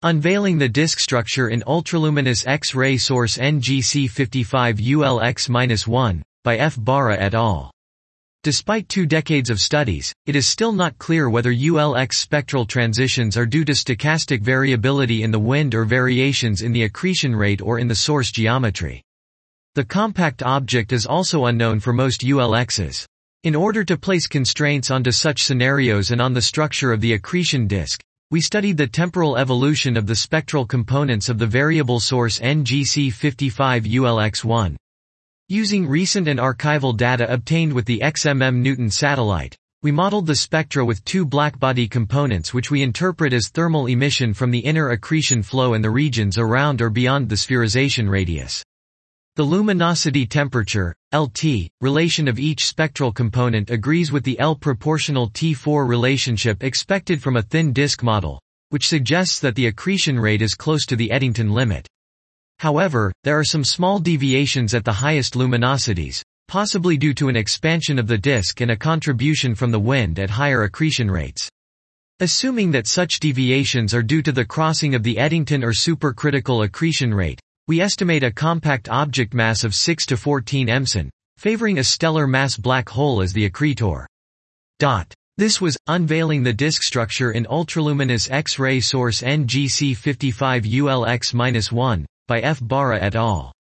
Unveiling the disk structure in ultraluminous X-ray source NGC55ULX-1, by F. Bara et al. Despite 2 decades of studies, it is still not clear whether ULX spectral transitions are due to stochastic variability in the wind or variations in the accretion rate or in the source geometry. The compact object is also unknown for most ULXs. In order to place constraints onto such scenarios and on the structure of the accretion disk, we studied the temporal evolution of the spectral components of the variable source NGC55ULX-1. Using recent and archival data obtained with the XMM Newton satellite, we modeled the spectra with 2 blackbody components which we interpret as thermal emission from the inner accretion flow and the regions around or beyond the spherization radius. The luminosity temperature, LT, relation of each spectral component agrees with the L proportional T4 relationship expected from a thin disk model, which suggests that the accretion rate is close to the Eddington limit. However, there are some small deviations at the highest luminosities, possibly due to an expansion of the disk and a contribution from the wind at higher accretion rates. Assuming that such deviations are due to the crossing of the Eddington or supercritical accretion rate, we estimate a compact object mass of 6 to 14 MSon, favoring a stellar mass black hole as the accretor. This was Unveiling the Disk Structure in Ultraluminous X-ray Source NGC55ULX-1, by F. Bara et al.